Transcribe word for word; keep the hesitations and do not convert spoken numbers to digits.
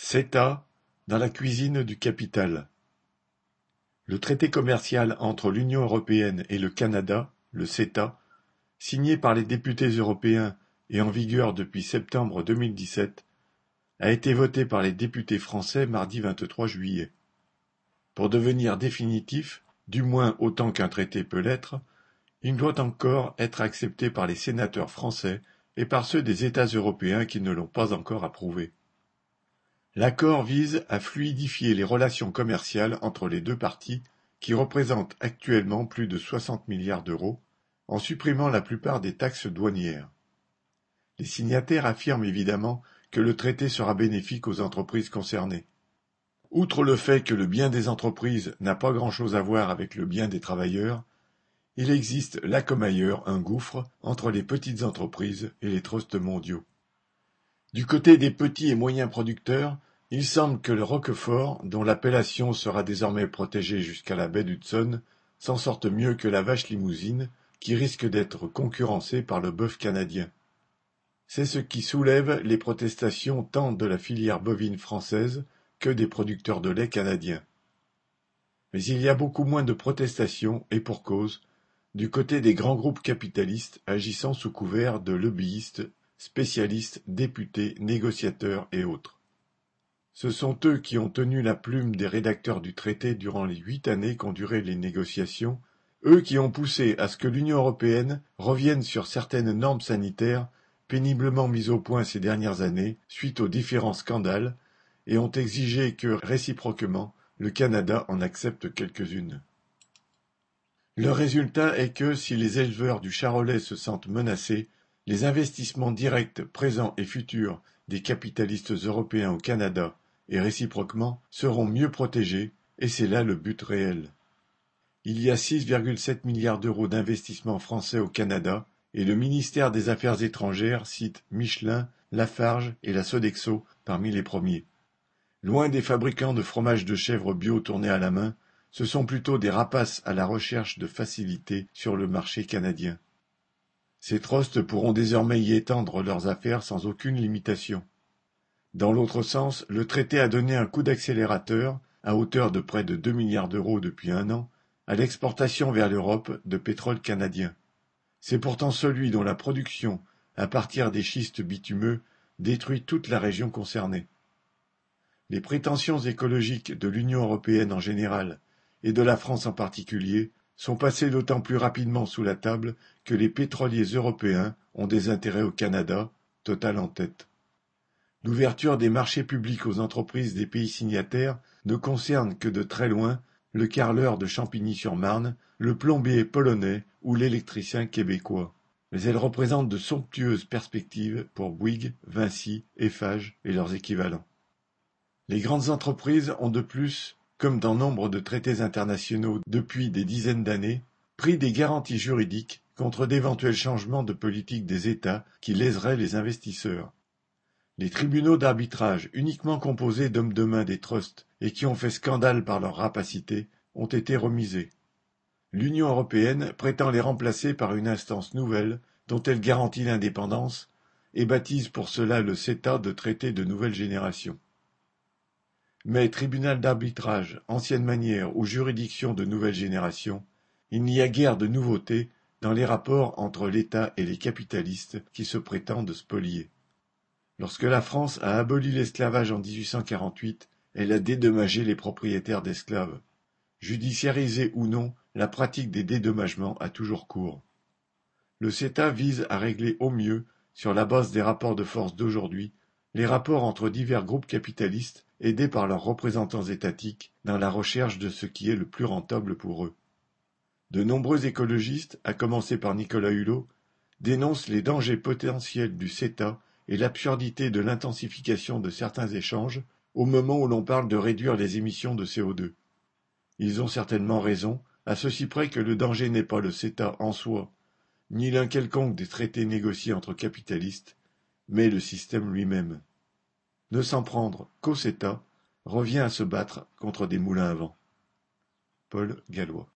CETA dans la cuisine du capital. Le traité commercial entre l'Union européenne et le Canada, le CETA, signé par les députés européens et en vigueur depuis septembre deux mille dix-sept, a été voté par les députés français mardi vingt-trois juillet. Pour devenir définitif, du moins autant qu'un traité peut l'être, il doit encore être accepté par les sénateurs français et par ceux des États européens qui ne l'ont pas encore approuvé. L'accord vise à fluidifier les relations commerciales entre les deux parties qui représentent actuellement plus de soixante milliards d'euros, en supprimant la plupart des taxes douanières. Les signataires affirment évidemment que le traité sera bénéfique aux entreprises concernées. Outre le fait que le bien des entreprises n'a pas grand-chose à voir avec le bien des travailleurs, il existe là comme ailleurs un gouffre entre les petites entreprises et les trusts mondiaux. Du côté des petits et moyens producteurs, il semble que le Roquefort, dont l'appellation sera désormais protégée jusqu'à la baie d'Hudson, s'en sorte mieux que la vache limousine, qui risque d'être concurrencée par le bœuf canadien. C'est ce qui soulève les protestations tant de la filière bovine française que des producteurs de lait canadiens. Mais il y a beaucoup moins de protestations, et pour cause, du côté des grands groupes capitalistes agissant sous couvert de lobbyistes, spécialistes, députés, négociateurs et autres. Ce sont eux qui ont tenu la plume des rédacteurs du traité durant les huit années qu'ont duré les négociations, eux qui ont poussé à ce que l'Union européenne revienne sur certaines normes sanitaires péniblement mises au point ces dernières années suite aux différents scandales et ont exigé que, réciproquement, le Canada en accepte quelques-unes. Le résultat est que, si les éleveurs du Charolais se sentent menacés, les investissements directs, présents et futurs des capitalistes européens au Canada et réciproquement seront mieux protégés, et c'est là le but réel. Il y a six virgule sept milliards d'euros d'investissements français au Canada, et le ministère des Affaires étrangères cite Michelin, Lafarge et la Sodexo parmi les premiers. Loin des fabricants de fromage de chèvre bio tournés à la main, ce sont plutôt des rapaces à la recherche de facilité sur le marché canadien. Ces trusts pourront désormais y étendre leurs affaires sans aucune limitation. Dans l'autre sens, le traité a donné un coup d'accélérateur, à hauteur de près de deux milliards d'euros depuis un an, à l'exportation vers l'Europe de pétrole canadien. C'est pourtant celui dont la production, à partir des schistes bitumeux, détruit toute la région concernée. Les prétentions écologiques de l'Union européenne en général, et de la France en particulier, sont passées d'autant plus rapidement sous la table que les pétroliers européens ont des intérêts au Canada, Total en tête. L'ouverture des marchés publics aux entreprises des pays signataires ne concerne que de très loin le carreleur de Champigny-sur-Marne, le plombier polonais ou l'électricien québécois. Mais elle représente de somptueuses perspectives pour Bouygues, Vinci, Eiffage et leurs équivalents. Les grandes entreprises ont de plus, comme dans nombre de traités internationaux depuis des dizaines d'années, pris des garanties juridiques contre d'éventuels changements de politique des États qui léseraient les investisseurs. Les tribunaux d'arbitrage, uniquement composés d'hommes de main des trusts et qui ont fait scandale par leur rapacité, ont été remisés. L'Union européenne prétend les remplacer par une instance nouvelle dont elle garantit l'indépendance et baptise pour cela le CETA de traité de nouvelle génération. Mais tribunal d'arbitrage, ancienne manière ou juridiction de nouvelle génération, il n'y a guère de nouveautés dans les rapports entre l'État et les capitalistes qui se prétendent spoliés. Lorsque la France a aboli l'esclavage en dix-huit cent quarante-huit, elle a dédommagé les propriétaires d'esclaves. Judiciarisée ou non, la pratique des dédommagements a toujours cours. Le CETA vise à régler au mieux, sur la base des rapports de force d'aujourd'hui, les rapports entre divers groupes capitalistes aidés par leurs représentants étatiques dans la recherche de ce qui est le plus rentable pour eux. De nombreux écologistes, à commencer par Nicolas Hulot, dénoncent les dangers potentiels du CETA et l'absurdité de l'intensification de certains échanges au moment où l'on parle de réduire les émissions de C O deux. Ils ont certainement raison, à ceci près que le danger n'est pas le CETA en soi, ni l'un quelconque des traités négociés entre capitalistes, mais le système lui-même. Ne s'en prendre qu'au CETA revient à se battre contre des moulins à vent. Paul Gallois.